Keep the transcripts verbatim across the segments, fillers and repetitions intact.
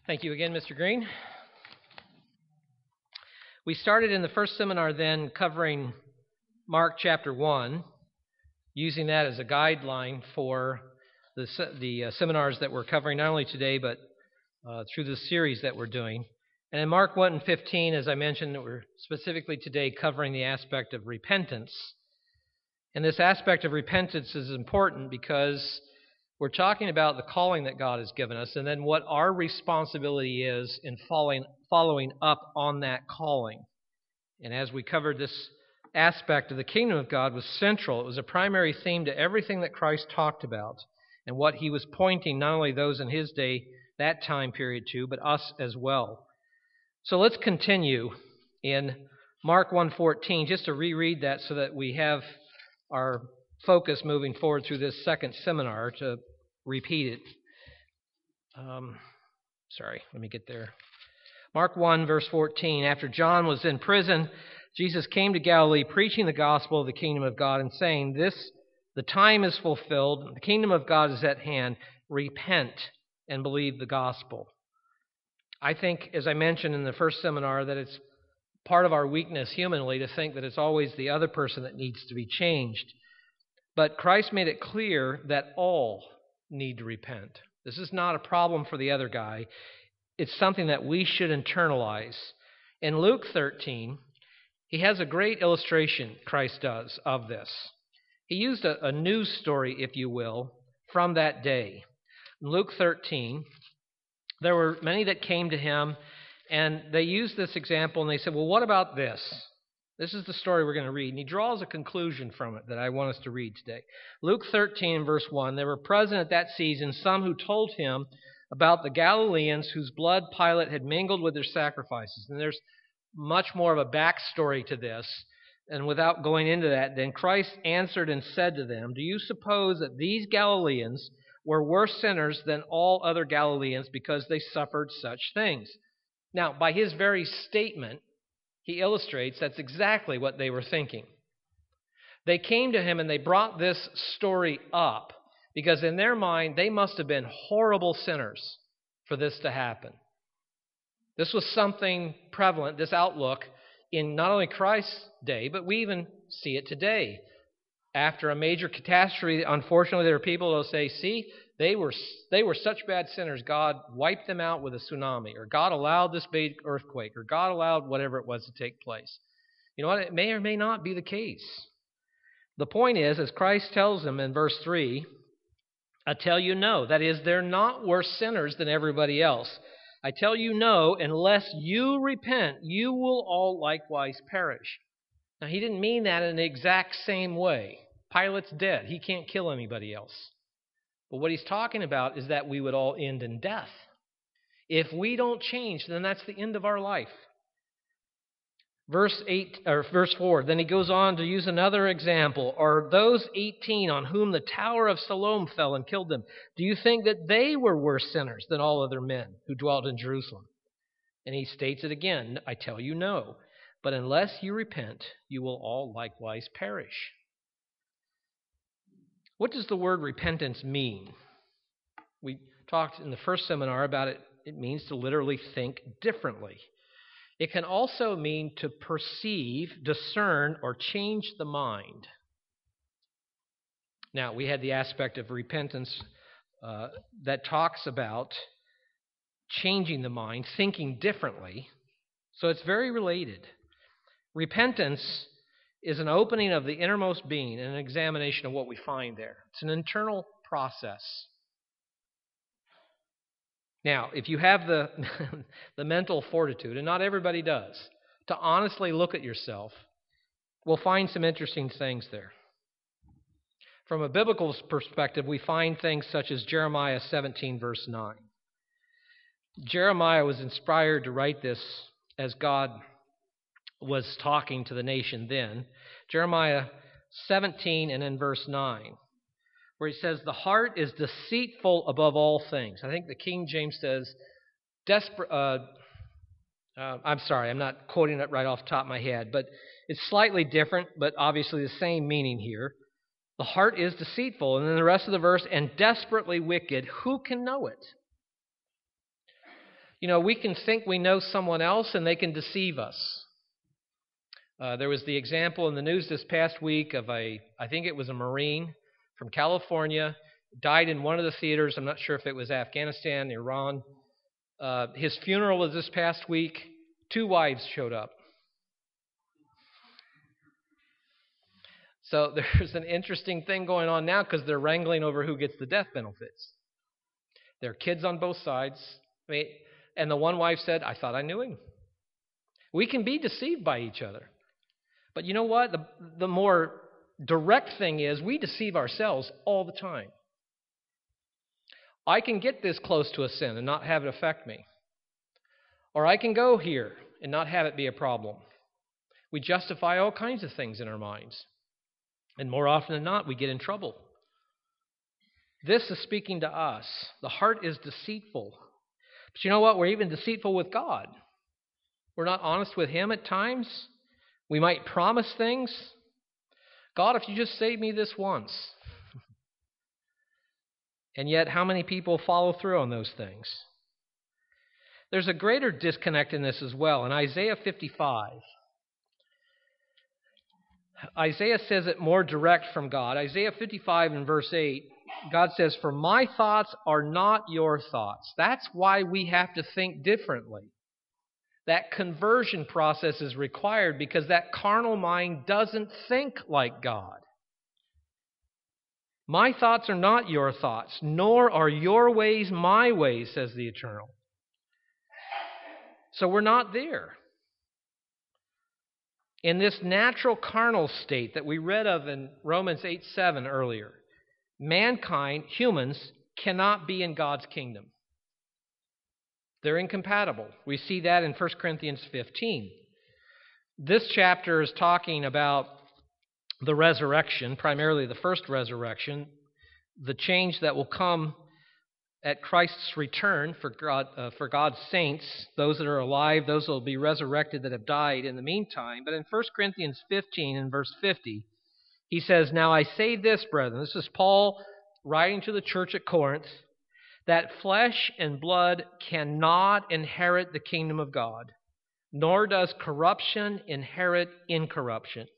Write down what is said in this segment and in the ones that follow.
Thank you again, Mister Green. We started in the first seminar then covering Mark chapter one, using that as a guideline for the, the uh, seminars that we're covering not only today but uh, through the series that we're doing. And in Mark one and fifteen, as I mentioned, we're specifically today covering the aspect of repentance. And this aspect of repentance is important because we're talking about the calling that God has given us and then what our responsibility is in following, following up on that calling. And as we covered, this aspect of the kingdom of God was central. It was a primary theme to everything that Christ talked about and what he was pointing not only those in his day, that time period to, but us as well. So let's continue in Mark one fourteen, just to reread that so that we have our focus moving forward through this second seminar, to repeat it. Um, sorry, let me get there. Mark one, verse fourteen. After John was in prison, Jesus came to Galilee preaching the gospel of the kingdom of God and saying, "This, the time is fulfilled, the kingdom of God is at hand. Repent and believe the gospel." I think, as I mentioned in the first seminar, that it's part of our weakness humanly to think that it's always the other person that needs to be changed. But Christ made it clear that all need to repent. This is not a problem for the other guy. It's something that we should internalize. In Luke thirteen, he has a great illustration, Christ does, of this. He used a, a news story, if you will, from that day. In Luke thirteen, there were many that came to him, and they used this example, and they said, well, what about this? This is the story we're going to read. And he draws a conclusion from it that I want us to read today. Luke thirteen, verse one, there were present at that season some who told him about the Galileans whose blood Pilate had mingled with their sacrifices. And there's much more of a backstory to this. And without going into that, then Christ answered and said to them, "Do you suppose that these Galileans were worse sinners than all other Galileans because they suffered such things?" Now, by his very statement, he illustrates that's exactly what they were thinking. They came to him and they brought this story up because in their mind, they must have been horrible sinners for this to happen. This was something prevalent, this outlook, in not only Christ's day, but we even see it today. After a major catastrophe, unfortunately, there are people who will say, see, they were they were such bad sinners, God wiped them out with a tsunami, or God allowed this big earthquake, or God allowed whatever it was to take place. You know what? It may or may not be the case. The point is, as Christ tells them in verse three, I tell you no. That is, they're not worse sinners than everybody else. I tell you no, unless you repent, you will all likewise perish. Now, he didn't mean that in the exact same way. Pilate's dead. He can't kill anybody else. But what he's talking about is that we would all end in death. If we don't change, then that's the end of our life. Verse eight or verse four, then he goes on to use another example. Or those eighteen on whom the tower of Siloam fell and killed them, do you think that they were worse sinners than all other men who dwelt in Jerusalem? And he states it again, I tell you no. But unless you repent, you will all likewise perish. What does the word repentance mean? We talked in the first seminar about it. It means to literally think differently. It can also mean to perceive, discern, or change the mind. Now, we had the aspect of repentance uh, that talks about changing the mind, thinking differently. So it's very related. Repentance is an opening of the innermost being and an examination of what we find there. It's an internal process. Now, if you have the, the mental fortitude, and not everybody does, to honestly look at yourself, we'll find some interesting things there. From a biblical perspective, we find things such as Jeremiah seventeen, verse nine. Jeremiah was inspired to write this as God was talking to the nation then. Jeremiah seventeen and then verse nine, where he says, the heart is deceitful above all things. I think the King James says, desperate. Uh, uh, I'm sorry, I'm not quoting it right off the top of my head, but it's slightly different, but obviously the same meaning here. The heart is deceitful. And then the rest of the verse, and desperately wicked, who can know it? You know, we can think we know someone else and they can deceive us. Uh, there was the example in the news this past week of a, I think it was a Marine from California, died in one of the theaters. I'm not sure if it was Afghanistan, Iran. Uh, his funeral was this past week. Two wives showed up. So there's an interesting thing going on now because they're wrangling over who gets the death benefits. There are kids on both sides. I mean, and the one wife said, I thought I knew him. We can be deceived by each other. But you know what? The, the more direct thing is we deceive ourselves all the time. I can get this close to a sin and not have it affect me. Or I can go here and not have it be a problem. We justify all kinds of things in our minds. And more often than not, we get in trouble. This is speaking to us. The heart is deceitful. But you know what? We're even deceitful with God. We're not honest with Him at times. We might promise things. God, if you just save me this once. And yet, how many people follow through on those things? There's a greater disconnect in this as well. In Isaiah fifty-five, Isaiah says it more direct from God. Isaiah fifty-five and verse eight, God says, "For my thoughts are not your thoughts." That's why we have to think differently. That conversion process is required because that carnal mind doesn't think like God. My thoughts are not your thoughts, nor are your ways my ways, says the Eternal. So we're not there. In this natural carnal state that we read of in Romans eight seven earlier, mankind, humans, cannot be in God's kingdom. They're incompatible. We see that in First Corinthians fifteen. This chapter is talking about the resurrection, primarily the first resurrection, the change that will come at Christ's return for God, uh, for God's saints, those that are alive, those that will be resurrected that have died in the meantime. But in First Corinthians fifteen and verse fifty, he says, "Now I say this, brethren," this is Paul writing to the church at Corinth, "that flesh and blood cannot inherit the kingdom of God, nor does corruption inherit incorruption."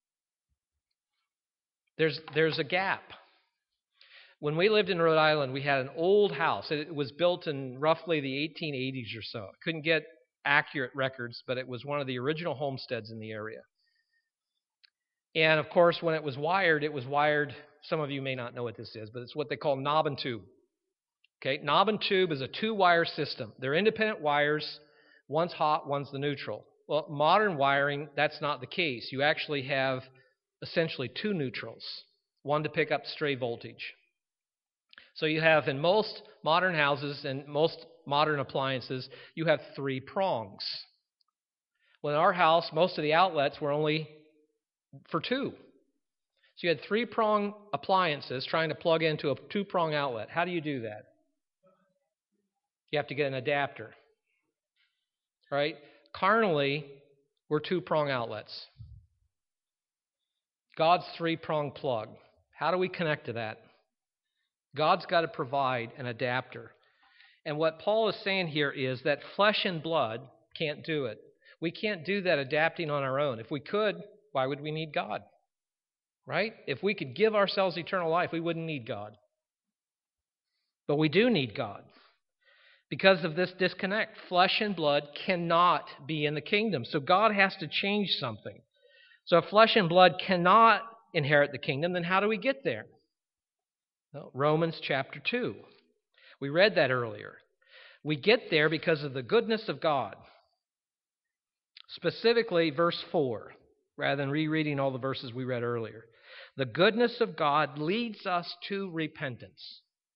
There's, there's a gap. When we lived in Rhode Island, we had an old house. It was built in roughly the eighteen eighties or so. I couldn't get accurate records, but it was one of the original homesteads in the area. And of course, when it was wired, it was wired, some of you may not know what this is, but it's what they call knob and tube. Okay, knob and tube is a two-wire system. They're independent wires. One's hot, one's the neutral. Well, modern wiring, that's not the case. You actually have essentially two neutrals, one to pick up stray voltage. So you have, in most modern houses and most modern appliances, you have three prongs. Well, in our house, most of the outlets were only for two. So you had three-prong appliances trying to plug into a two-prong outlet. How do you do that? You have to get an adapter. Right? Carnally, we're two-prong outlets. God's three-prong plug. How do we connect to that? God's got to provide an adapter. And what Paul is saying here is that flesh and blood can't do it. We can't do that adapting on our own. If we could, why would we need God? Right? If we could give ourselves eternal life, we wouldn't need God. But we do need God. Because of this disconnect, flesh and blood cannot be in the kingdom. So God has to change something. So if flesh and blood cannot inherit the kingdom, then how do we get there? Well, Romans chapter two. We read that earlier. We get there because of the goodness of God. Specifically, verse four, rather than rereading all the verses we read earlier. The goodness of God leads us to repentance.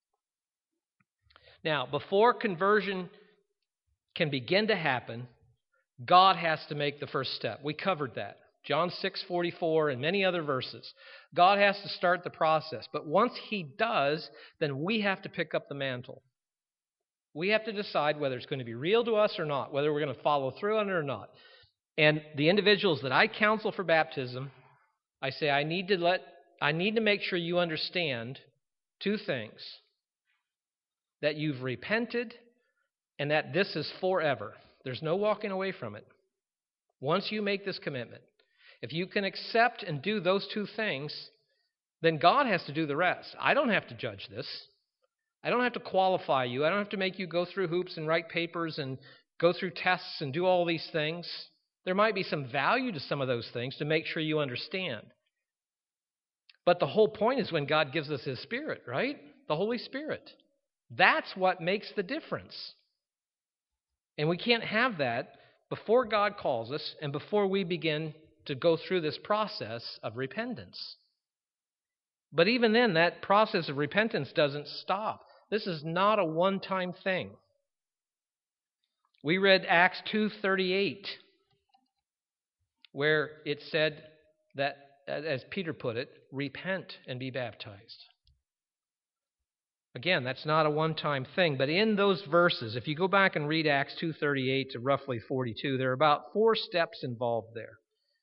Now, before conversion can begin to happen, God has to make the first step. We covered that. John six forty-four and many other verses. God has to start the process. But once He does, then we have to pick up the mantle. We have to decide whether it's going to be real to us or not, whether we're going to follow through on it or not. And the individuals that I counsel for baptism, I say, I need to let, I need to make sure you understand two things. That you've repented and that this is forever. There's no walking away from it. Once you make this commitment, if you can accept and do those two things, then God has to do the rest. I don't have to judge this. I don't have to qualify you. I don't have to make you go through hoops and write papers and go through tests and do all these things. There might be some value to some of those things to make sure you understand. But the whole point is when God gives us His Spirit, right? The Holy Spirit. That's what makes the difference. And we can't have that before God calls us and before we begin to go through this process of repentance. But even then, that process of repentance doesn't stop. This is not a one-time thing. We read Acts two thirty-eight, where it said that, as Peter put it, repent and be baptized. Again, that's not a one-time thing, but in those verses, if you go back and read Acts two thirty-eight to roughly forty-two, there are about four steps involved there.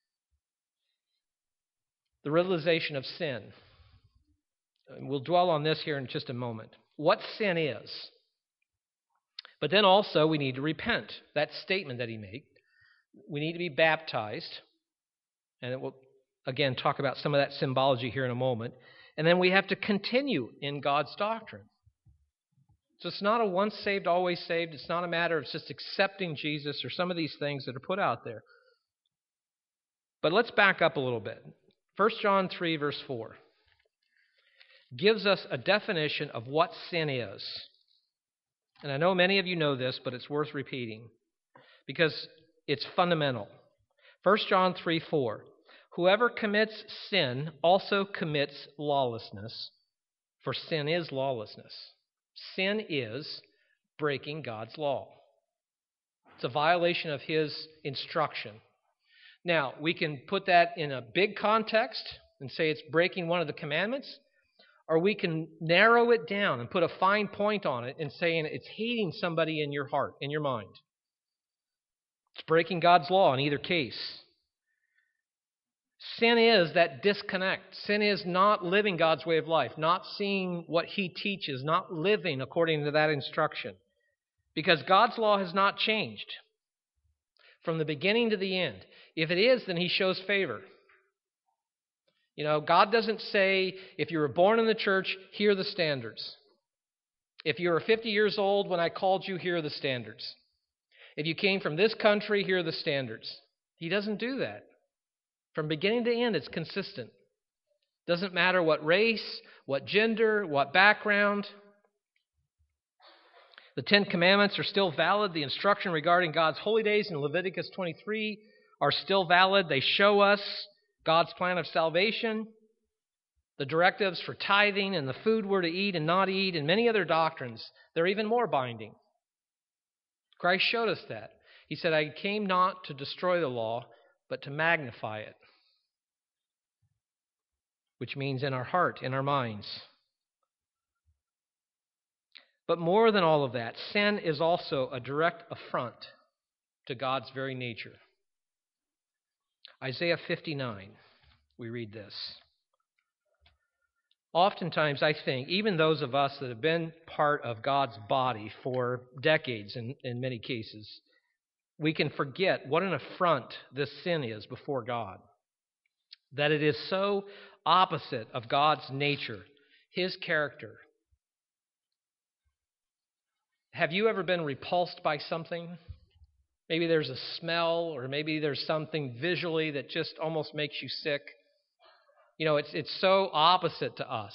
The realization of sin. We'll dwell on this here in just a moment. What sin is. But then also we need to repent. That statement that he made. We need to be baptized. And we'll, again, talk about some of that symbology here in a moment. And then we have to continue in God's doctrine. So it's not a once saved, always saved. It's not a matter of just accepting Jesus or some of these things that are put out there. But let's back up a little bit. First John three, verse four, gives us a definition of what sin is. And I know many of you know this, but it's worth repeating because it's fundamental. First John three, four, whoever commits sin also commits lawlessness, for sin is lawlessness. Sin is breaking God's law. It's a violation of His instruction. Now, we can put that in a big context and say it's breaking one of the commandments, or we can narrow it down and put a fine point on it and saying it's hating somebody in your heart, in your mind. It's breaking God's law in either case. Sin is that disconnect. Sin is not living God's way of life, not seeing what He teaches, not living according to that instruction. Because God's law has not changed from the beginning to the end. If it is, then He shows favor. You know, God doesn't say, if you were born in the church, here are the standards. If you were fifty years old when I called you, here are the standards. If you came from this country, here are the standards. He doesn't do that. From beginning to end, it's consistent. Doesn't matter what race, what gender, what background. The Ten Commandments are still valid. The instruction regarding God's holy days in Leviticus twenty-three are still valid. They show us God's plan of salvation. The directives for tithing and the food we're to eat and not eat and many other doctrines, they're even more binding. Christ showed us that. He said, I came not to destroy the law, but to magnify it. Which means in our heart, in our minds. But more than all of that, sin is also a direct affront to God's very nature. Isaiah fifty-nine, we read this. Oftentimes, I think, even those of us that have been part of God's body for decades in, in many cases, we can forget what an affront this sin is before God. That it is so opposite of God's nature, His character. Have you ever been repulsed by something? Maybe there's a smell, or maybe there's something visually that just almost makes you sick. You know, it's it's so opposite to us.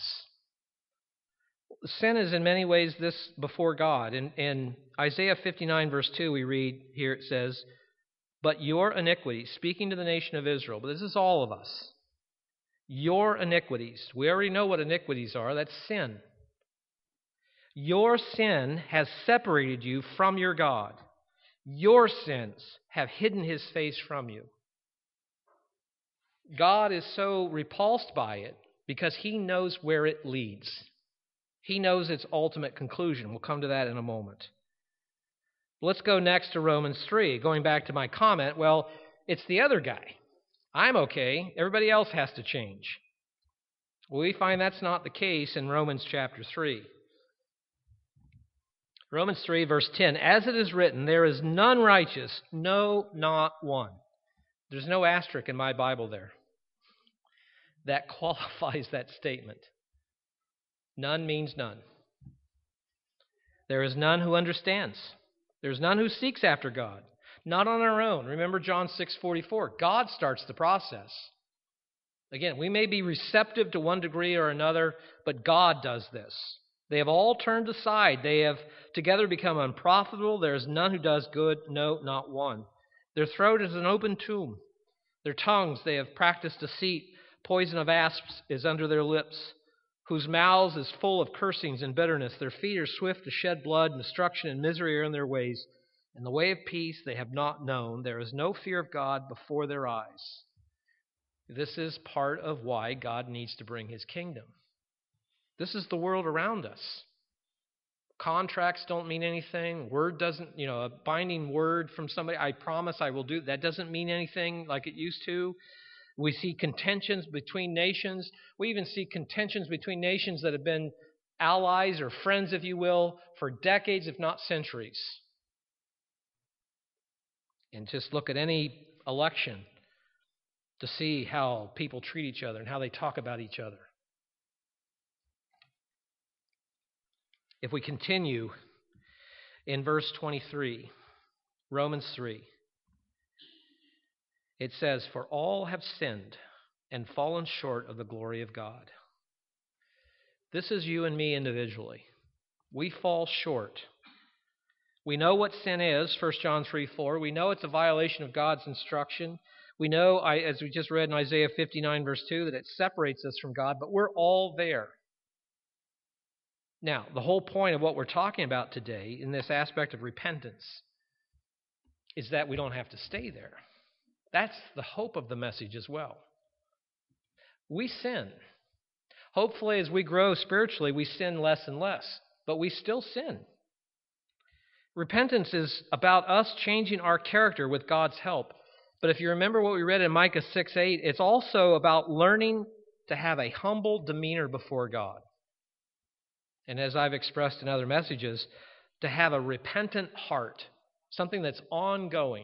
Sin is in many ways this before God. In, in Isaiah fifty-nine, verse two, we read here, it says, but your iniquities, speaking to the nation of Israel, but this is all of us. Your iniquities, we already know what iniquities are, that's sin. Your sin has separated you from your God. Your sins have hidden His face from you. God is so repulsed by it because He knows where it leads. He knows its ultimate conclusion. We'll come to that in a moment. Let's go next to Romans three. Going back to my comment, well, it's the other guy. I'm okay. Everybody else has to change. Well, we find that's not the case in Romans chapter three. Romans three, verse ten, as it is written, there is none righteous, no, not one. There's no asterisk in my Bible there. That qualifies that statement. None means none. There is none who understands. There's none who seeks after God. Not on our own. Remember John six forty-four. God starts the process. Again, we may be receptive to one degree or another, but God does this. They have all turned aside. They have together become unprofitable. There is none who does good, no, not one. Their throat is an open tomb. Their tongues, they have practiced deceit. Poison of asps is under their lips, whose mouths is full of cursings and bitterness. Their feet are swift to shed blood, and destruction and misery are in their ways. And the way of peace they have not known. There is no fear of God before their eyes. This is part of why God needs to bring his kingdom. This is the world around us. Contracts don't mean anything. Word doesn't, you know, a binding word from somebody, I promise I will do, that doesn't mean anything like it used to. We see contentions between nations. We even see contentions between nations that have been allies or friends, if you will, for decades, if not centuries. And just look at any election to see how people treat each other and how they talk about each other. If we continue in verse twenty-three, Romans three, it says, for all have sinned and fallen short of the glory of God. This is you and me individually. We fall short. We know what sin is, First John three four. We know it's a violation of God's instruction. We know, as we just read in Isaiah fifty-nine, verse two, that it separates us from God, but we're all there. Now, the whole point of what we're talking about today in this aspect of repentance is that we don't have to stay there. That's the hope of the message as well. We sin. Hopefully, as we grow spiritually, we sin less and less, but we still sin. Repentance is about us changing our character with God's help. But if you remember what we read in Micah six eight, it's also about learning to have a humble demeanor before God. And as I've expressed in other messages, to have a repentant heart, something that's ongoing.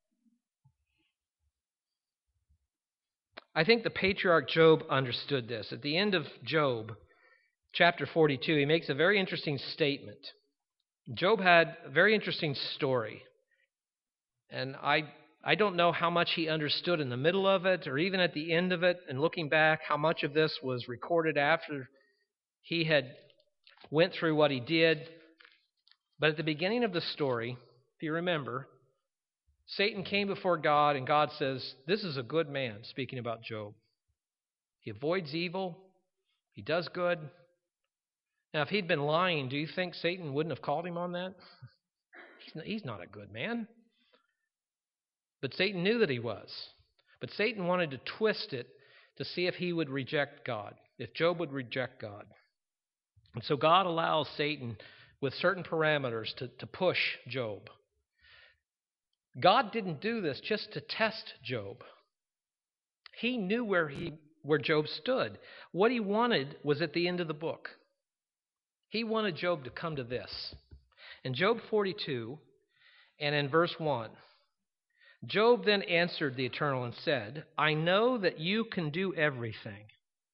I think the patriarch Job understood this. At the end of Job, chapter forty-two, he makes a very interesting statement. Job had a very interesting story. And I, I don't know how much he understood in the middle of it or even at the end of it. And looking back, how much of this was recorded after he had went through what he did. But at the beginning of the story, if you remember, Satan came before God and God says, this is a good man, speaking about Job. He avoids evil. He does good. Now, if he'd been lying, do you think Satan wouldn't have called him on that? He's not a good man. But Satan knew that he was. But Satan wanted to twist it to see if he would reject God, if Job would reject God. And so God allows Satan, with certain parameters, to, to push Job. God didn't do this just to test Job. He knew where he where Job stood. What he wanted was at the end of the book. He wanted Job to come to this. In Job forty-two, and in verse one, Job then answered the Eternal and said, I know that you can do everything,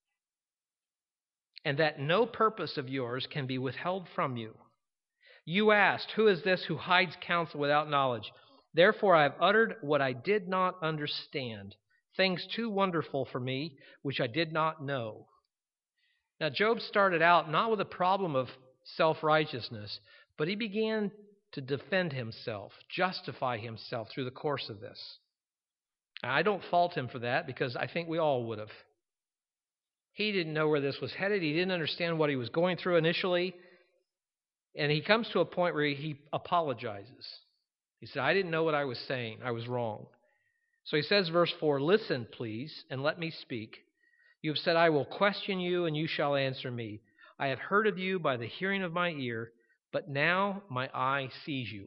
and that no purpose of yours can be withheld from you. You asked, who is this who hides counsel without knowledge? Therefore I have uttered what I did not understand, things too wonderful for me, which I did not know. Now Job started out not with a problem of self-righteousness, but he began to defend himself, justify himself through the course of this. I don't fault him for that because I think we all would have. He didn't know where this was headed. He didn't understand what he was going through initially. And he comes to a point where he apologizes. He said, I didn't know what I was saying. I was wrong. So he says, verse four, listen, please, and let me speak. You have said, I will question you, and you shall answer me. I have heard of you by the hearing of my ear, but now my eye sees you.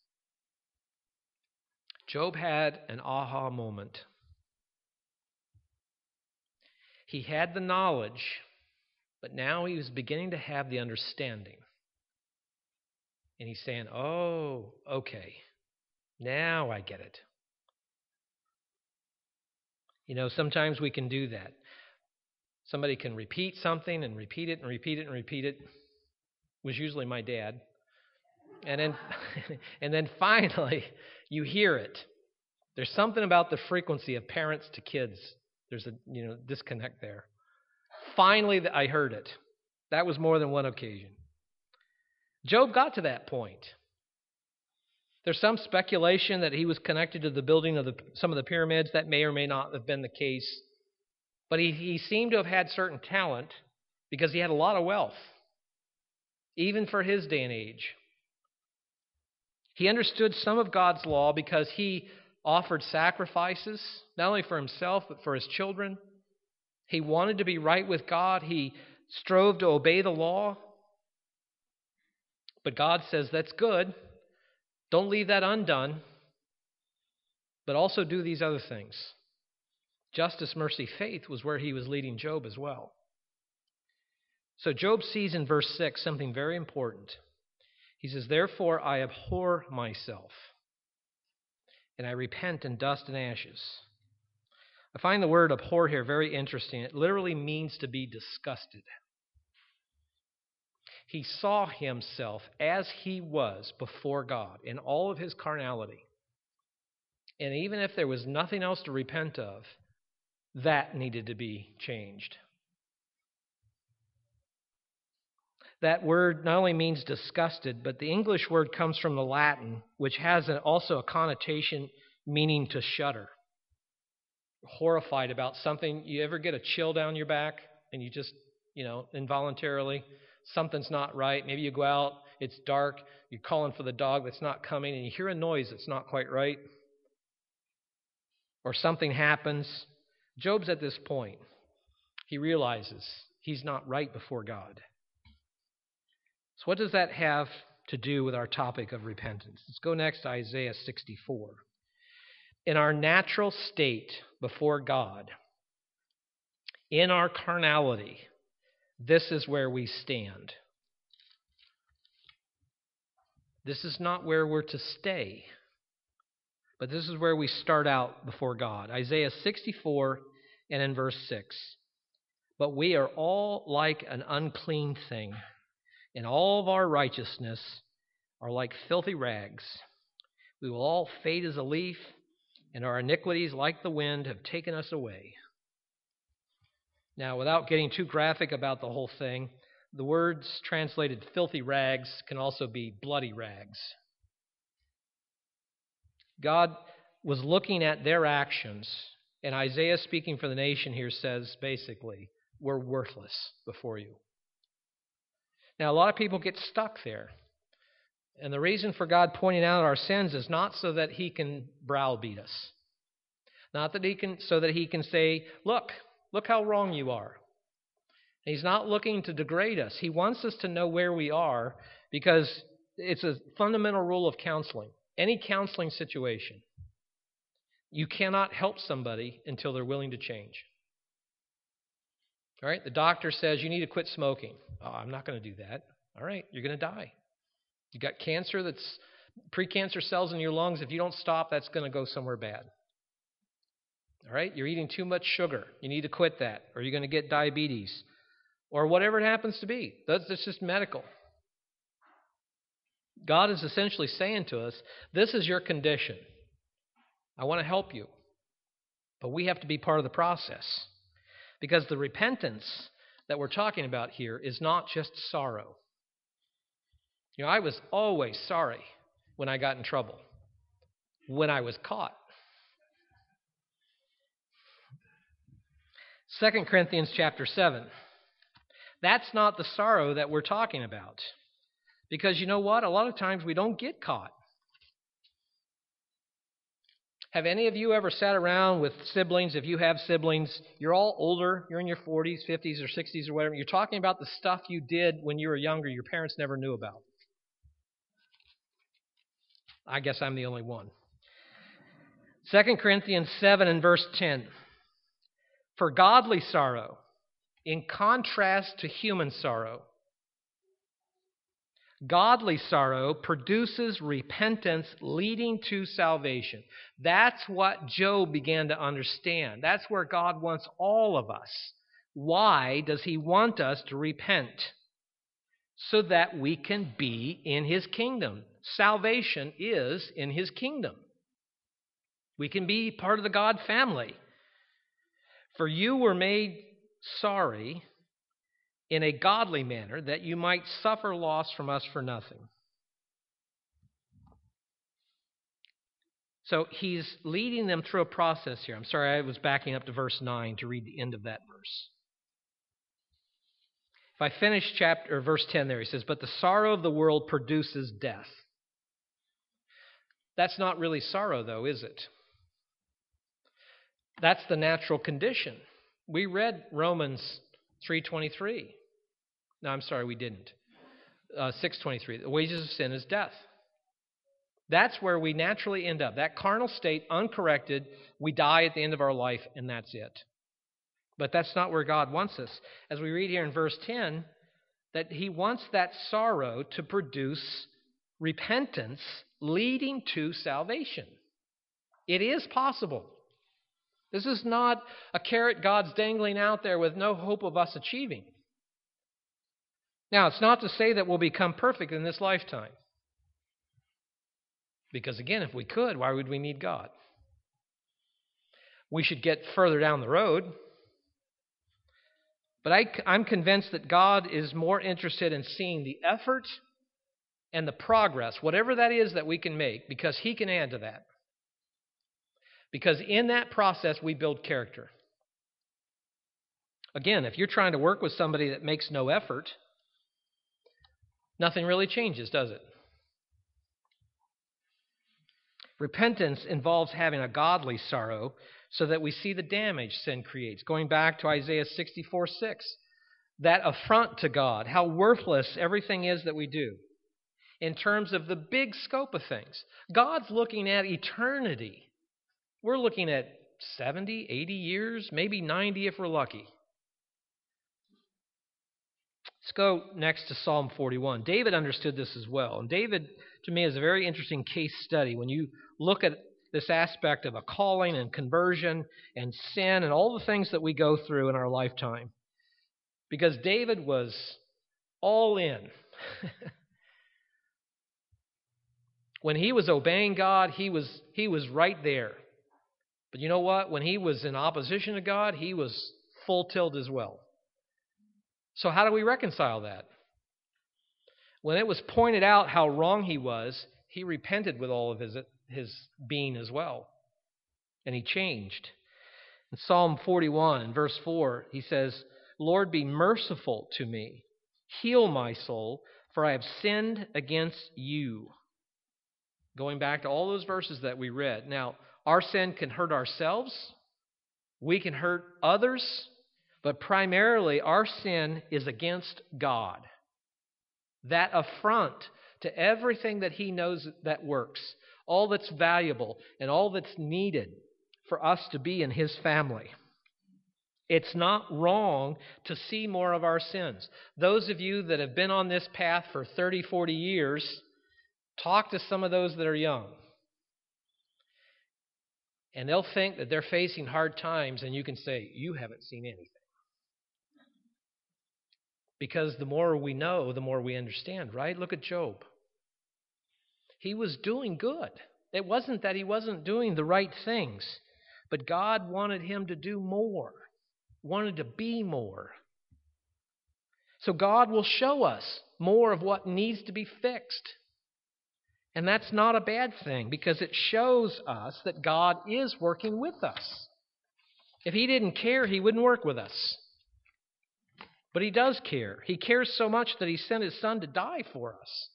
Job had an aha moment. He had the knowledge, but now he was beginning to have the understanding. And he's saying, oh, okay, now I get it. You know, sometimes we can do that. Somebody can repeat something and repeat it and repeat it and repeat it. It was usually my dad. And then and then finally you hear it. There's something about the frequency of parents to kids. There's a you know disconnect there. Finally I heard it. That was more than one occasion. Job got to that point. There's some speculation that he was connected to the building of the, some of the pyramids. That may or may not have been the case. But he, he seemed to have had certain talent because he had a lot of wealth, even for his day and age. He understood some of God's law because he offered sacrifices, not only for himself, but for his children. He wanted to be right with God. He strove to obey the law. But God says, that's good. Don't leave that undone. But also do these other things. Justice, mercy, faith was where he was leading Job as well. So Job sees in verse six something very important. He says, therefore I abhor myself, and I repent in dust and ashes. I find the word abhor here very interesting. It literally means to be disgusted. He saw himself as he was before God in all of his carnality. And even if there was nothing else to repent of, that needed to be changed. That word not only means disgusted, but the English word comes from the Latin, which has an, also a connotation meaning to shudder. Horrified about something. You ever get a chill down your back and you just, you know, involuntarily, something's not right. Maybe you go out, it's dark, you're calling for the dog that's not coming, and you hear a noise that's not quite right. Or something happens. Job's at this point. He realizes he's not right before God. So what does that have to do with our topic of repentance? Let's go next to Isaiah sixty-four. In our natural state before God, in our carnality, this is where we stand. This is not where we're to stay, but this is where we start out before God. Isaiah sixty-four and in verse six. But we are all like an unclean thing, and all of our righteousness are like filthy rags. We will all fade as a leaf, and our iniquities, like the wind, have taken us away. Now, without getting too graphic about the whole thing, the words translated filthy rags can also be bloody rags. God was looking at their actions, and Isaiah, speaking for the nation here, says basically, we're worthless before you. Now, a lot of people get stuck there. And the reason for God pointing out our sins is not so that he can browbeat us. Not that he can, so that he can say, look, look how wrong you are. He's not looking to degrade us. He wants us to know where we are because it's a fundamental rule of counseling. Any counseling situation, you cannot help somebody until they're willing to change. All right, the doctor says you need to quit smoking. Oh, I'm not going to do that. All right, you're going to die. You got cancer that's precancer cells in your lungs. If you don't stop, that's going to go somewhere bad. All right, you're eating too much sugar. You need to quit that, or you're going to get diabetes, or whatever it happens to be. That's, that's just medical. God is essentially saying to us, this is your condition. I want to help you. But we have to be part of the process. Because the repentance that we're talking about here is not just sorrow. You know, I was always sorry when I got in trouble, when I was caught. Second Corinthians chapter seven. That's not the sorrow that we're talking about. Because you know what? A lot of times we don't get caught. Have any of you ever sat around with siblings? If you have siblings, you're all older, you're in your forties, fifties, or sixties or whatever. You're talking about the stuff you did when you were younger your parents never knew about. I guess I'm the only one. Second Corinthians seven and verse ten. For godly sorrow, in contrast to human sorrow, Godly sorrow produces repentance leading to salvation. That's what Job began to understand. That's where God wants all of us. Why does he want us to repent? So that we can be in his kingdom. Salvation is in his kingdom. We can be part of the God family. For you were made sorry in a godly manner, that you might suffer loss from us for nothing. So he's leading them through a process here. I'm sorry, I was backing up to verse nine to read the end of that verse. If I finish chapter or verse ten there, he says, "But the sorrow of the world produces death." That's not really sorrow, though, is it? That's the natural condition. We read Romans three twenty-three. No, I'm sorry, we didn't. Uh, six twenty-three. The wages of sin is death. That's where we naturally end up. That carnal state, uncorrected, we die at the end of our life, and that's it. But that's not where God wants us. As we read here in verse ten, that he wants that sorrow to produce repentance leading to salvation. It is possible. This is not a carrot God's dangling out there with no hope of us achieving. Now, it's not to say that we'll become perfect in this lifetime. Because again, if we could, why would we need God? We should get further down the road. But I, I'm convinced that God is more interested in seeing the effort and the progress, whatever that is that we can make, because he can add to that. Because in that process, we build character. Again, if you're trying to work with somebody that makes no effort, nothing really changes, does it? Repentance involves having a godly sorrow so that we see the damage sin creates. Going back to Isaiah sixty-four six, that affront to God, how worthless everything is that we do in terms of the big scope of things. God's looking at eternity. We're looking at seventy, eighty years, maybe ninety if we're lucky. Let's go next to Psalm forty-one. David understood this as well. And David, to me, is a very interesting case study when you look at this aspect of a calling and conversion and sin and all the things that we go through in our lifetime. Because David was all in. When he was obeying God, he was, he was right there. But you know what? When he was in opposition to God, he was full tilt as well. So how do we reconcile that? When it was pointed out how wrong he was, he repented with all of his, his being as well. And he changed. In Psalm forty-one, verse four, he says, "Lord, be merciful to me. Heal my soul, for I have sinned against you." Going back to all those verses that we read. Now, our sin can hurt ourselves. We can hurt others. But primarily, our sin is against God. That affront to everything that he knows that works, all that's valuable and all that's needed for us to be in his family. It's not wrong to see more of our sins. Those of you that have been on this path for thirty, forty years, talk to some of those that are young. And they'll think that they're facing hard times, and you can say, you haven't seen anything. Because the more we know, the more we understand, right? Look at Job. He was doing good. It wasn't that he wasn't doing the right things, but God wanted him to do more, wanted to be more. So God will show us more of what needs to be fixed. And that's not a bad thing, because it shows us that God is working with us. If he didn't care, he wouldn't work with us. But he does care. He cares so much that he sent his son to die for us.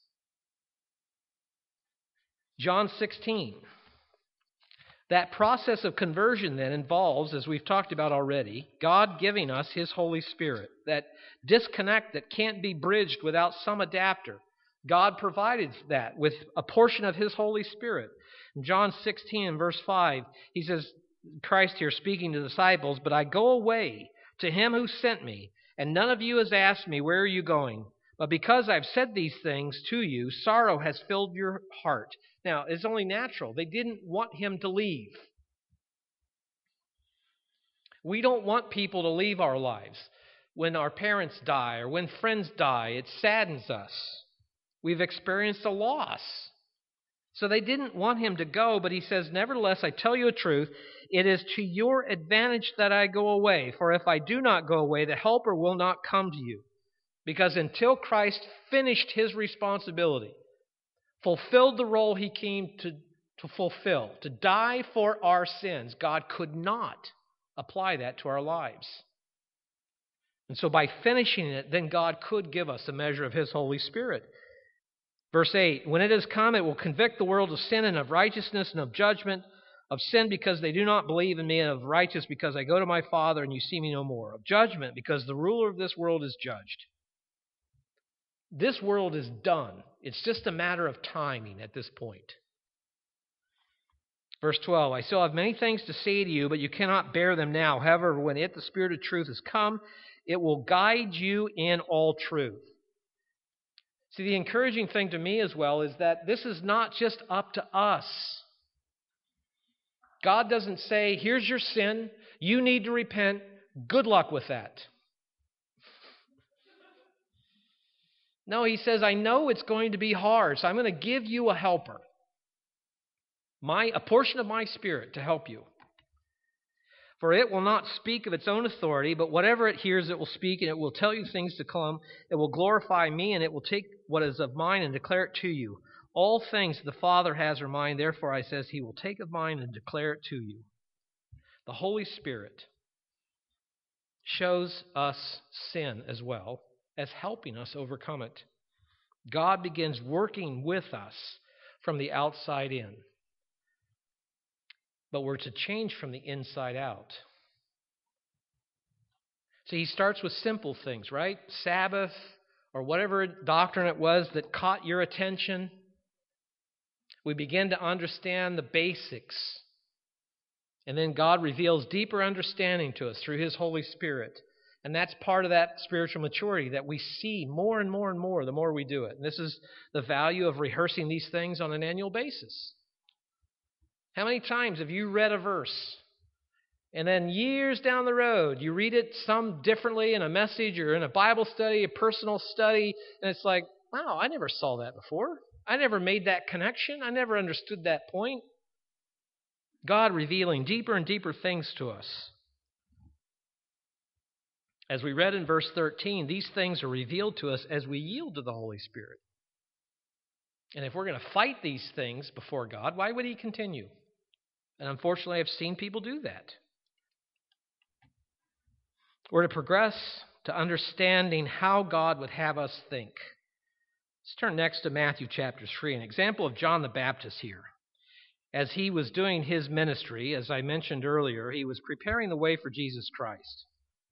John sixteen. That process of conversion then involves, as we've talked about already, God giving us his Holy Spirit. That disconnect that can't be bridged without some adapter. God provided that with a portion of his Holy Spirit. In John sixteen, verse five, he says, Christ here speaking to the disciples, "But I go away to him who sent me, and none of you has asked me, 'Where are you going?' But because I've said these things to you, sorrow has filled your heart. Now, it's only natural. They didn't want him to leave. We don't want people to leave our lives. When our parents die or when friends die, it saddens us. We've experienced a loss. So they didn't want him to go, but he says, nevertheless, I tell you the truth, it is to your advantage that I go away. For if I do not go away, the Helper will not come to you. Because until Christ finished his responsibility, fulfilled the role he came to, to fulfill, to die for our sins, God could not apply that to our lives. And so by finishing it, then God could give us a measure of his Holy Spirit. Verse eight, when it has come, it will convict the world of sin and of righteousness and of judgment, of sin because they do not believe in me, and of righteous because I go to my Father and you see me no more, of judgment because the ruler of this world is judged. This world is done. It's just a matter of timing at this point. Verse twelve, I still have many things to say to you, but you cannot bear them now. However, when it, the Spirit of truth, has come, it will guide you in all truth. See, the encouraging thing to me as well is that this is not just up to us. God doesn't say, here's your sin, you need to repent, good luck with that. No, he says, I know it's going to be hard, so I'm going to give you a helper. My, a portion of my Spirit to help you. For it will not speak of its own authority, but whatever it hears it will speak, and it will tell you things to come. It will glorify me, and it will take what is of mine and declare it to you. All things the Father has are mine, therefore I says he will take of mine and declare it to you. The Holy Spirit shows us sin as well as helping us overcome it. God begins working with us from the outside in. But we're to change from the inside out. So he starts with simple things, right? Sabbath or whatever doctrine it was that caught your attention. We begin to understand the basics. And then God reveals deeper understanding to us through his Holy Spirit. And that's part of that spiritual maturity that we see more and more and more the more we do it. And this is the value of rehearsing these things on an annual basis. How many times have you read a verse and then years down the road you read it some differently in a message or in a Bible study, a personal study, and it's like, wow, I never saw that before. I never made that connection. I never understood that point. God revealing deeper and deeper things to us. As we read in verse thirteen, these things are revealed to us as we yield to the Holy Spirit. And if we're going to fight these things before God, why would he continue? And unfortunately, I've seen people do that. We're to progress to understanding how God would have us think. Let's turn next to Matthew chapter three, an example of John the Baptist here. As he was doing his ministry, as I mentioned earlier, he was preparing the way for Jesus Christ.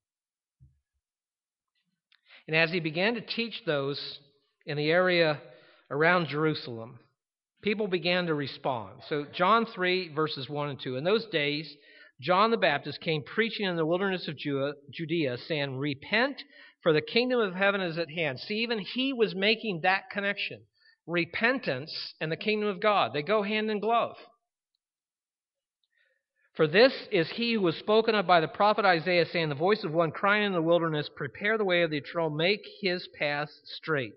And as he began to teach those in the area around Jerusalem, people began to respond. So John three, verses one and two. In those days, John the Baptist came preaching in the wilderness of Judea, saying, repent, for the kingdom of heaven is at hand. See, even he was making that connection. Repentance and the kingdom of God. They go hand in glove. For this is he who was spoken of by the prophet Isaiah, saying, the voice of one crying in the wilderness, prepare the way of the eternal, make his path straight.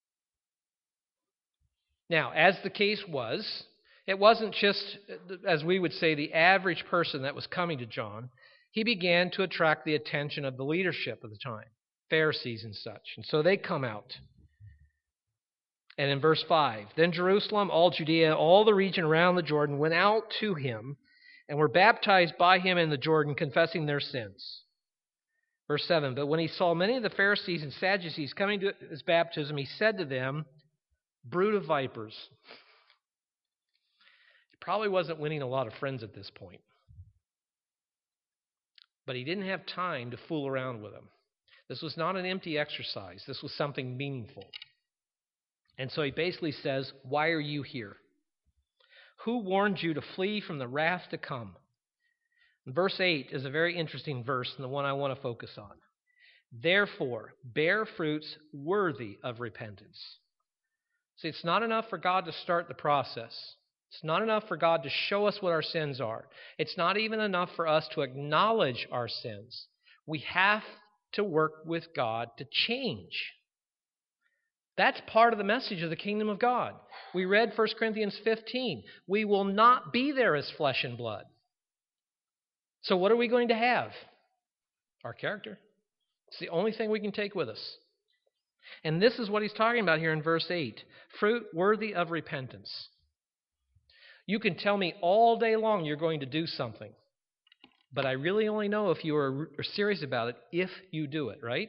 Now, as the case was, it wasn't just, as we would say, the average person that was coming to John. He began to attract the attention of the leadership of the time, Pharisees and such. And so they come out. And in verse five, then Jerusalem, all Judea, all the region around the Jordan went out to him and were baptized by him in the Jordan, confessing their sins. Verse seven, but when he saw many of the Pharisees and Sadducees coming to his baptism, he said to them, brood of vipers. He probably wasn't winning a lot of friends at this point. But he didn't have time to fool around with them. This was not an empty exercise. This was something meaningful. And so he basically says, why are you here? Who warned you to flee from the wrath to come? And verse eight is a very interesting verse and the one I want to focus on. Therefore, bear fruits worthy of repentance. See, it's not enough for God to start the process. It's not enough for God to show us what our sins are. It's not even enough for us to acknowledge our sins. We have to work with God to change. That's part of the message of the kingdom of God. We read First Corinthians fifteen. We will not be there as flesh and blood. So what are we going to have? Our character. It's the only thing we can take with us. And this is what he's talking about here in verse eight. Fruit worthy of repentance. You can tell me all day long you're going to do something, but I really only know if you are serious about it if you do it, right?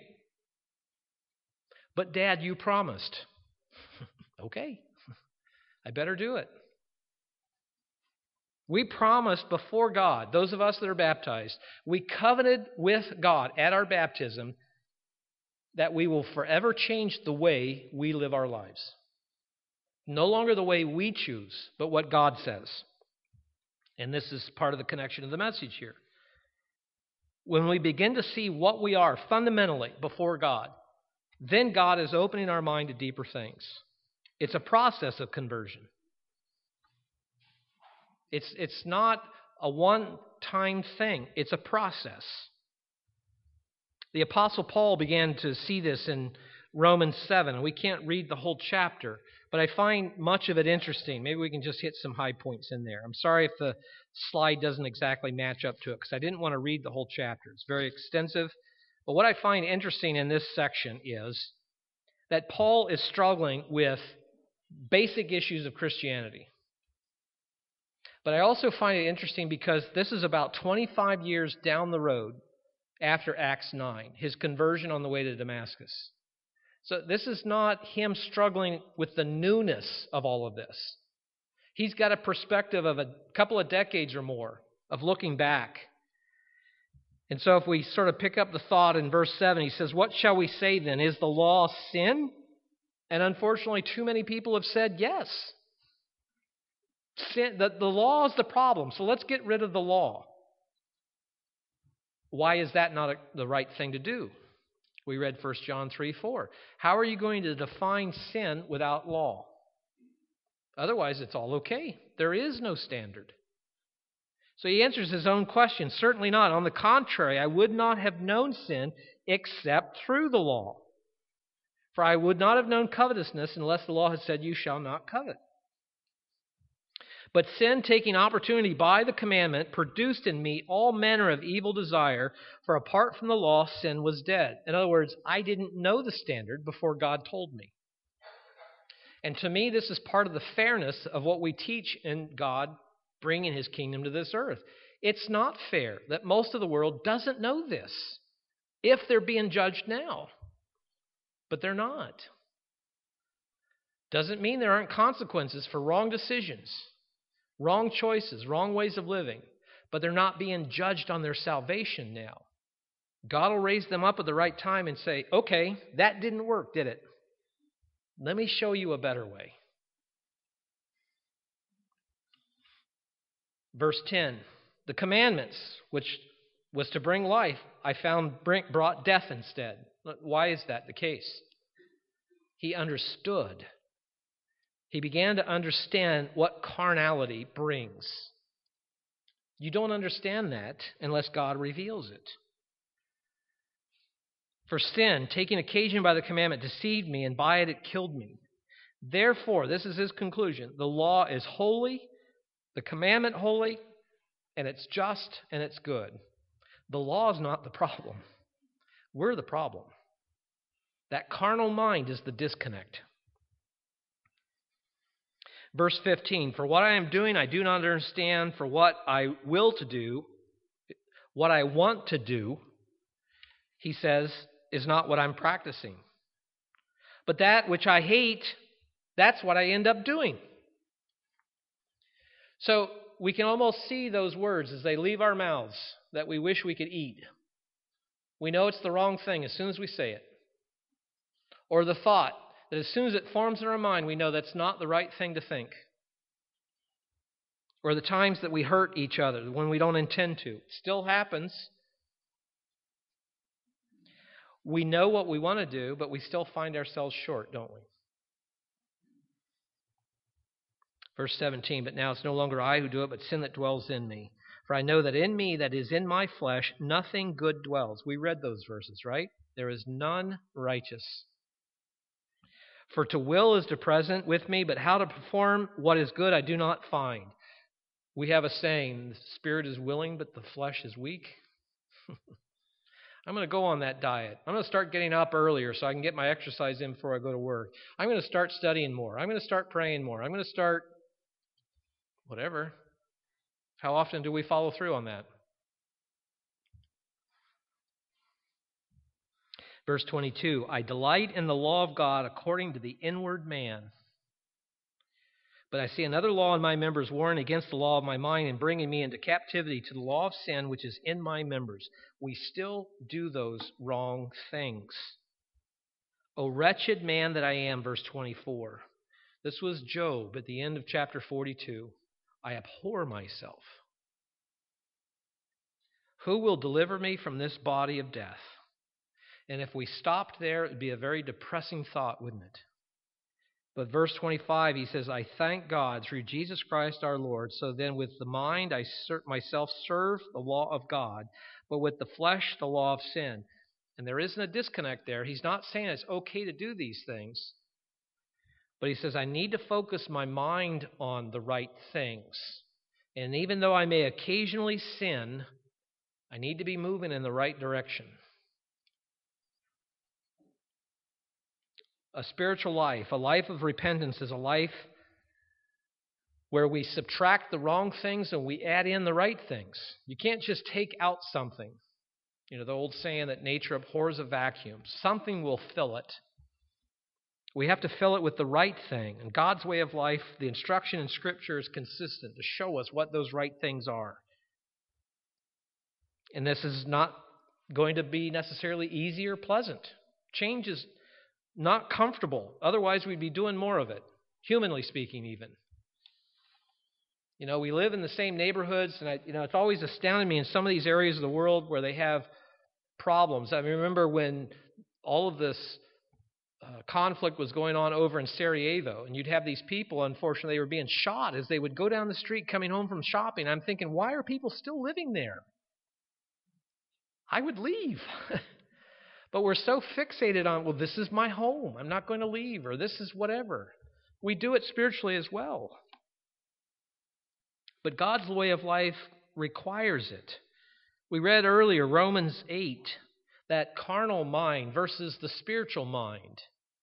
But Dad, you promised. Okay, I better do it. We promised before God, those of us that are baptized, we covenanted with God at our baptism that we will forever change the way we live our lives. No longer the way we choose, but what God says. And this is part of the connection of the message here. When we begin to see what we are fundamentally before God, then God is opening our mind to deeper things. It's a process of conversion. It's, it's not a one-time thing. It's a process. The Apostle Paul began to see this in Romans seven. We can't read the whole chapter, but I find much of it interesting. Maybe we can just hit some high points in there. I'm sorry if the slide doesn't exactly match up to it, because I didn't want to read the whole chapter. It's very extensive. But what I find interesting in this section is that Paul is struggling with basic issues of Christianity. But I also find it interesting because this is about twenty-five years down the road after Acts nine, his conversion on the way to Damascus. So this is not him struggling with the newness of all of this. He's got a perspective of a couple of decades or more of looking back. And so if we sort of pick up the thought in verse seven, he says, "What shall we say then? Is the law sin?" And unfortunately, too many people have said yes. Sin, the, the law is the problem, so let's get rid of the law. Why is that not a, the right thing to do? We read First John three four. How are you going to define sin without law? Otherwise, it's all okay. There is no standard. So he answers his own question. Certainly not. On the contrary, I would not have known sin except through the law. For I would not have known covetousness unless the law had said, you shall not covet. But sin, taking opportunity by the commandment, produced in me all manner of evil desire, for apart from the law, sin was dead. In other words, I didn't know the standard before God told me. And to me, this is part of the fairness of what we teach in God bringing His kingdom to this earth. It's not fair that most of the world doesn't know this, if they're being judged now. But they're not. Doesn't mean there aren't consequences for wrong decisions. Wrong choices, wrong ways of living, but they're not being judged on their salvation now. God will raise them up at the right time and say, okay, that didn't work, did it? Let me show you a better way. Verse ten, the commandments, which was to bring life, I found brought death instead. Why is that the case? He understood. He began to understand what carnality brings. You don't understand that unless God reveals it. For sin, taking occasion by the commandment, deceived me, and by it it killed me. Therefore, this is his conclusion, the law is holy, the commandment holy, and it's just and it's good. The law is not the problem. We're the problem. That carnal mind is the disconnect. Verse fifteen, for what I am doing I do not understand, for what I will to do, what I want to do, he says, is not what I'm practicing. But that which I hate, that's what I end up doing. So we can almost see those words as they leave our mouths that we wish we could eat. We know it's the wrong thing as soon as we say it. Or the thought that as soon as it forms in our mind, we know that's not the right thing to think. Or the times that we hurt each other when we don't intend to. It still happens. We know what we want to do, but we still find ourselves short, don't we? Verse seventeen, but now it's no longer I who do it, but sin that dwells in me. For I know that in me, that is in my flesh, nothing good dwells. We read those verses, right? There is none righteous. For to will is to present with me, but how to perform what is good I do not find. We have a saying, the spirit is willing, but the flesh is weak. I'm going to go on that diet. I'm going to start getting up earlier so I can get my exercise in before I go to work. I'm going to start studying more. I'm going to start praying more. I'm going to start whatever. How often do we follow through on that? Verse twenty-two, I delight in the law of God according to the inward man. But I see another law in my members, warring against the law of my mind and bringing me into captivity to the law of sin which is in my members. We still do those wrong things. O wretched man that I am, verse twenty-four. This was Job at the end of chapter forty-two. I abhor myself. Who will deliver me from this body of death? And if we stopped there, it would be a very depressing thought, wouldn't it? But verse twenty-five, he says, I thank God through Jesus Christ our Lord. So then with the mind I ser- myself serve the law of God, but with the flesh the law of sin. And there isn't a disconnect there. He's not saying it's okay to do these things. But he says, I need to focus my mind on the right things. And even though I may occasionally sin, I need to be moving in the right direction. A spiritual life, a life of repentance, is a life where we subtract the wrong things and we add in the right things. You can't just take out something. You know, the old saying that nature abhors a vacuum. Something will fill it. We have to fill it with the right thing. And God's way of life, the instruction in Scripture is consistent to show us what those right things are. And this is not going to be necessarily easy or pleasant. Change is not comfortable. Otherwise, we'd be doing more of it, humanly speaking even. You know, we live in the same neighborhoods, and I, you know, it's always astounded me in some of these areas of the world where they have problems. I remember when all of this uh, conflict was going on over in Sarajevo, and you'd have these people, unfortunately, they were being shot as they would go down the street coming home from shopping. I'm thinking, why are people still living there? I would leave. But we're so fixated on, well, this is my home. I'm not going to leave, or this is whatever. We do it spiritually as well. But God's way of life requires it. We read earlier, Romans eight, that carnal mind versus the spiritual mind.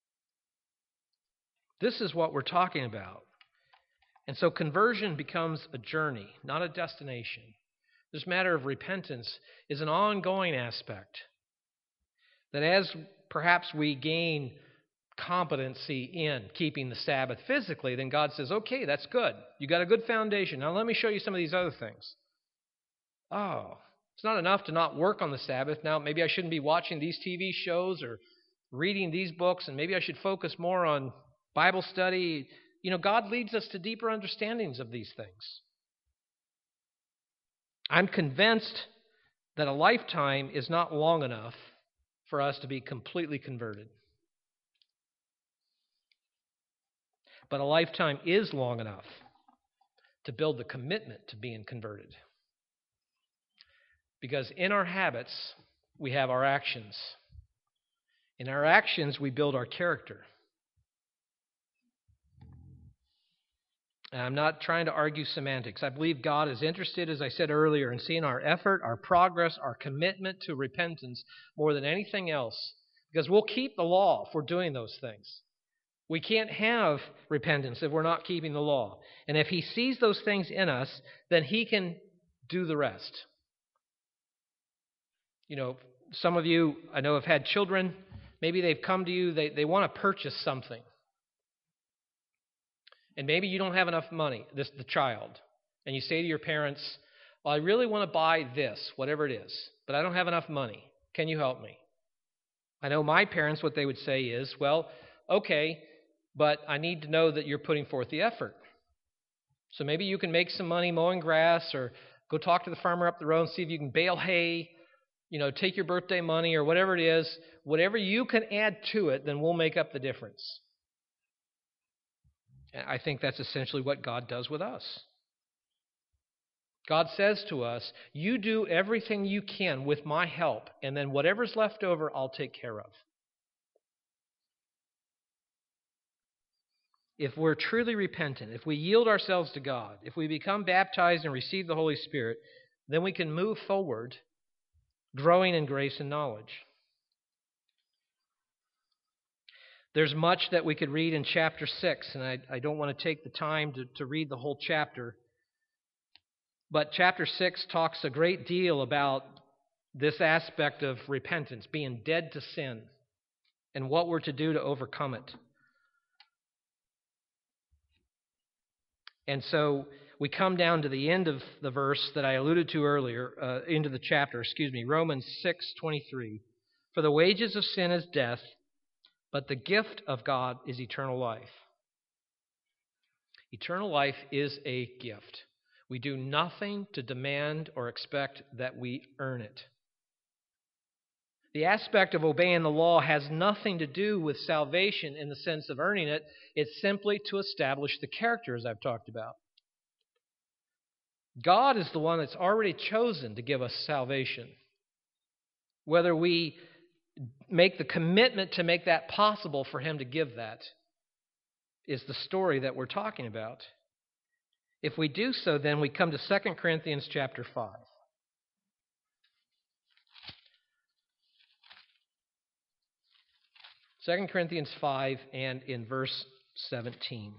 This is what we're talking about. And so conversion becomes a journey, not a destination. This matter of repentance is an ongoing aspect. That as perhaps we gain competency in keeping the Sabbath physically, then God says, okay, that's good. You got a good foundation. Now let me show you some of these other things. Oh, it's not enough to not work on the Sabbath. Now maybe I shouldn't be watching these T V shows or reading these books, and maybe I should focus more on Bible study. You know, God leads us to deeper understandings of these things. I'm convinced that a lifetime is not long enough for us to be completely converted. But a lifetime is long enough to build the commitment to being converted. Because in our habits, we have our actions. In our actions, we build our character. And I'm not trying to argue semantics. I believe God is interested, as I said earlier, in seeing our effort, our progress, our commitment to repentance more than anything else. Because we'll keep the law if we're doing those things. We can't have repentance if we're not keeping the law. And if He sees those things in us, then He can do the rest. You know, some of you, I know, have had children. Maybe they've come to you, they, they want to purchase something. And maybe you don't have enough money, this the child. And you say to your parents, well, I really want to buy this, whatever it is, but I don't have enough money. Can you help me? I know my parents, what they would say is, well, okay, but I need to know that you're putting forth the effort. So maybe you can make some money mowing grass, or go talk to the farmer up the road and see if you can bale hay, You know, take your birthday money or whatever it is, whatever you can add to it, then we'll make up the difference. I think that's essentially what God does with us. God says to us, you do everything you can with my help, and then whatever's left over, I'll take care of. If we're truly repentant, if we yield ourselves to God, if we become baptized and receive the Holy Spirit, then we can move forward, growing in grace and knowledge. There's much that we could read in chapter six, and I, I don't want to take the time to, to read the whole chapter. But chapter six talks a great deal about this aspect of repentance, being dead to sin, and what we're to do to overcome it. And so we come down to the end of the verse that I alluded to earlier, uh, into the chapter, excuse me, Romans six twenty-three. For the wages of sin is death, but the gift of God is eternal life. Eternal life is a gift. We do nothing to demand or expect that we earn it. The aspect of obeying the law has nothing to do with salvation in the sense of earning it. It's simply to establish the character, as I've talked about. God is the one that's already chosen to give us salvation. Whether we make the commitment to make that possible for Him to give that is the story that we're talking about. If we do so, then we come to Second Corinthians chapter five. Second Corinthians five and in verse seventeen.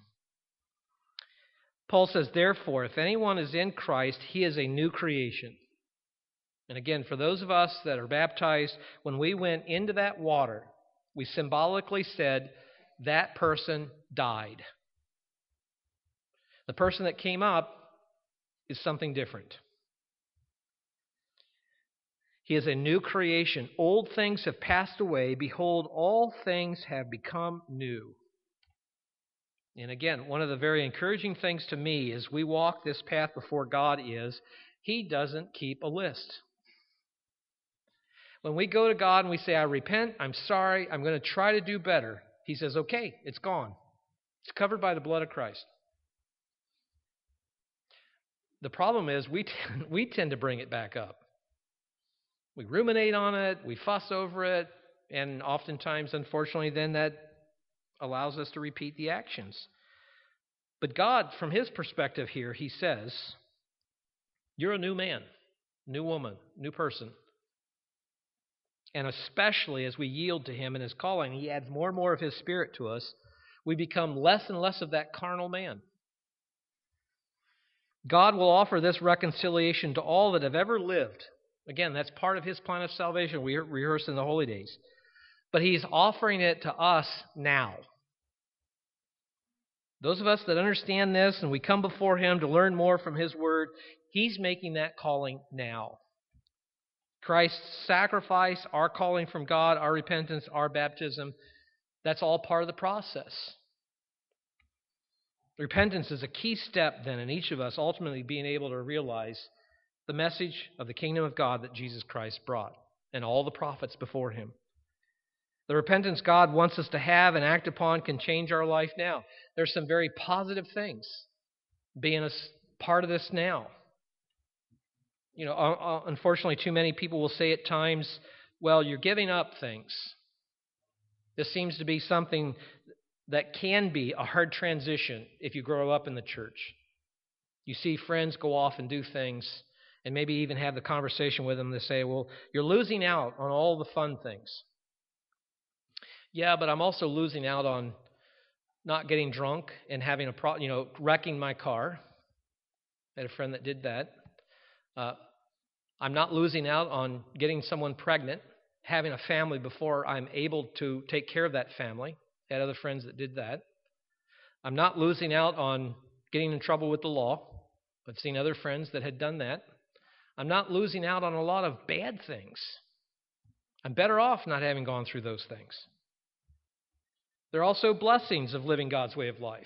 Paul says, therefore, if anyone is in Christ, he is a new creation. And again, for those of us that are baptized, when we went into that water, we symbolically said that person died. The person that came up is something different. He is a new creation. Old things have passed away. Behold, all things have become new. And again, one of the very encouraging things to me as we walk this path before God is He doesn't keep a list. When we go to God and we say, I repent, I'm sorry, I'm going to try to do better, He says, okay, it's gone. It's covered by the blood of Christ. The problem is we tend, we tend to bring it back up. We ruminate on it, we fuss over it, and oftentimes, unfortunately, then that allows us to repeat the actions. But God, from His perspective here, He says, you're a new man, new woman, new person. And especially as we yield to Him and His calling, He adds more and more of His Spirit to us, we become less and less of that carnal man. God will offer this reconciliation to all that have ever lived. Again, that's part of His plan of salvation we rehearse in the holy days. But He's offering it to us now. Those of us that understand this and we come before Him to learn more from His Word, He's making that calling now. Christ's sacrifice, our calling from God, our repentance, our baptism, that's all part of the process. Repentance is a key step then in each of us ultimately being able to realize the message of the kingdom of God that Jesus Christ brought and all the prophets before Him. The repentance God wants us to have and act upon can change our life now. There's some very positive things being a part of this now. You know, unfortunately, too many people will say at times, well, you're giving up things. This seems to be something that can be a hard transition if you grow up in the church. You see friends go off and do things, and maybe even have the conversation with them. They say, well, you're losing out on all the fun things. Yeah, but I'm also losing out on not getting drunk and having a pro- you know, wrecking my car. I had a friend that did that. Uh, I'm not losing out on getting someone pregnant, having a family before I'm able to take care of that family. I had other friends that did that. I'm not losing out on getting in trouble with the law. I've seen other friends that had done that. I'm not losing out on a lot of bad things. I'm better off not having gone through those things. There are also blessings of living God's way of life.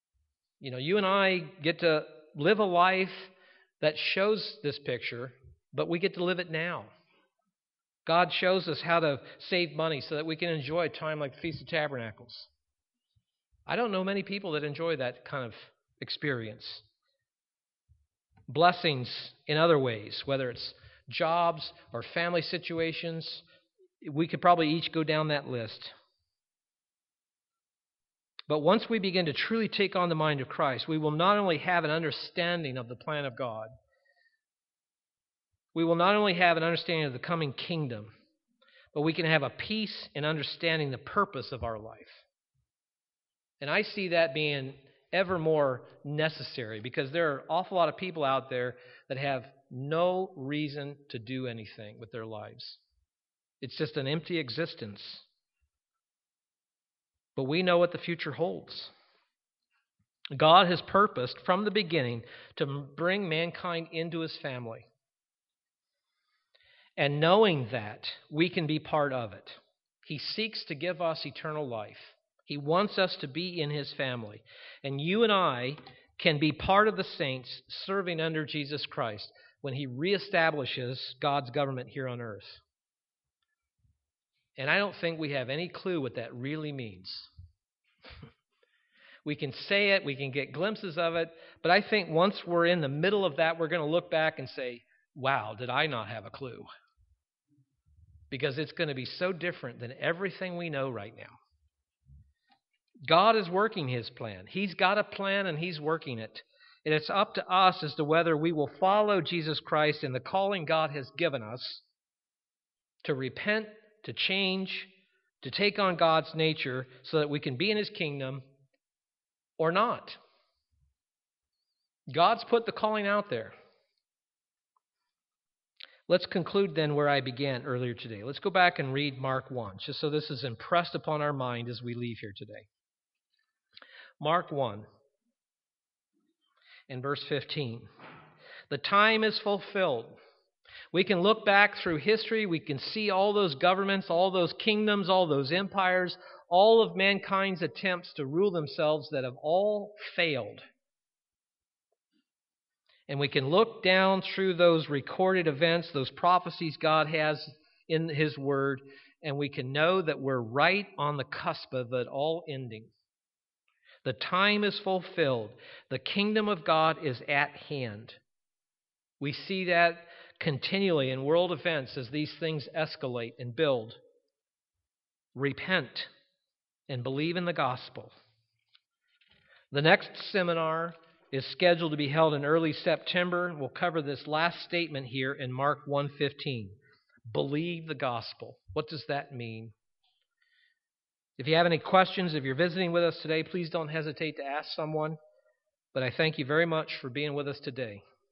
You know, you and I get to live a life that shows this picture, but we get to live it now. God shows us how to save money so that we can enjoy a time like the Feast of Tabernacles. I don't know many people that enjoy that kind of experience. Blessings in other ways, whether it's jobs or family situations, we could probably each go down that list. But once we begin to truly take on the mind of Christ, we will not only have an understanding of the plan of God, we will not only have an understanding of the coming kingdom, but we can have a peace in understanding the purpose of our life. And I see that being ever more necessary because there are an awful lot of people out there that have no reason to do anything with their lives. It's just an empty existence. But we know what the future holds. God has purposed from the beginning to bring mankind into his family. And knowing that, we can be part of it. He seeks to give us eternal life. He wants us to be in his family. And you and I can be part of the saints serving under Jesus Christ when he reestablishes God's government here on earth. And I don't think we have any clue what that really means. We can say it, we can get glimpses of it, but I think once we're in the middle of that, we're going to look back and say, wow, did I not have a clue? Because it's going to be so different than everything we know right now. God is working his plan. He's got a plan and he's working it. And it's up to us as to whether we will follow Jesus Christ in the calling God has given us to repent, to change, to take on God's nature so that we can be in his kingdom or not. God's put the calling out there. Let's conclude then where I began earlier today. Let's go back and read Mark one, just so this is impressed upon our mind as we leave here today. Mark one and verse fifteen. The time is fulfilled. We can look back through history. We can see all those governments, all those kingdoms, all those empires, all of mankind's attempts to rule themselves that have all failed. And we can look down through those recorded events, those prophecies God has in his word, and we can know that we're right on the cusp of it all ending. The time is fulfilled. The kingdom of God is at hand. We see that continually in world events as these things escalate and build. Repent and believe in the gospel. The next seminar is scheduled to be held in early September. We'll cover this last statement here in Mark one fifteen. Believe the gospel. What does that mean? If you have any questions, if you're visiting with us today, please don't hesitate to ask someone. But I thank you very much for being with us today.